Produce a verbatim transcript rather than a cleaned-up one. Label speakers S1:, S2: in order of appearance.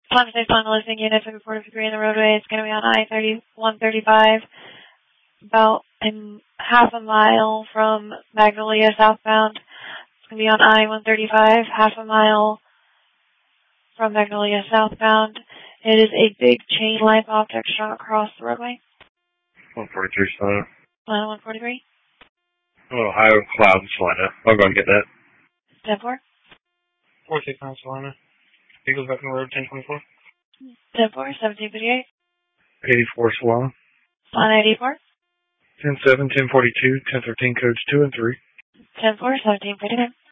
S1: Climate Safe Final Listing Unit fifty-four fifty-three in the roadway. It's going to be on I thirty-one thirty-five, about um, half a mile from Magnolia southbound. It's going to be on I one thirty-five, half a mile from Magnolia southbound. It is a big chain-like object shot across the roadway.
S2: one forty-three, Salina.
S1: Salina one forty-three.
S2: Oh, high cloud, Salina. I'll go and get that.
S1: ten four.
S3: four six nine, Salina. Eagles back on the road, ten twenty-four.
S1: ten four, seventeen fifty-eight.
S2: eighty-four, Salina.
S1: Salina eighty-four.
S2: ten seven, ten forty-two, ten thirteen, codes two and three.
S1: ten four, seventeen fifty-nine.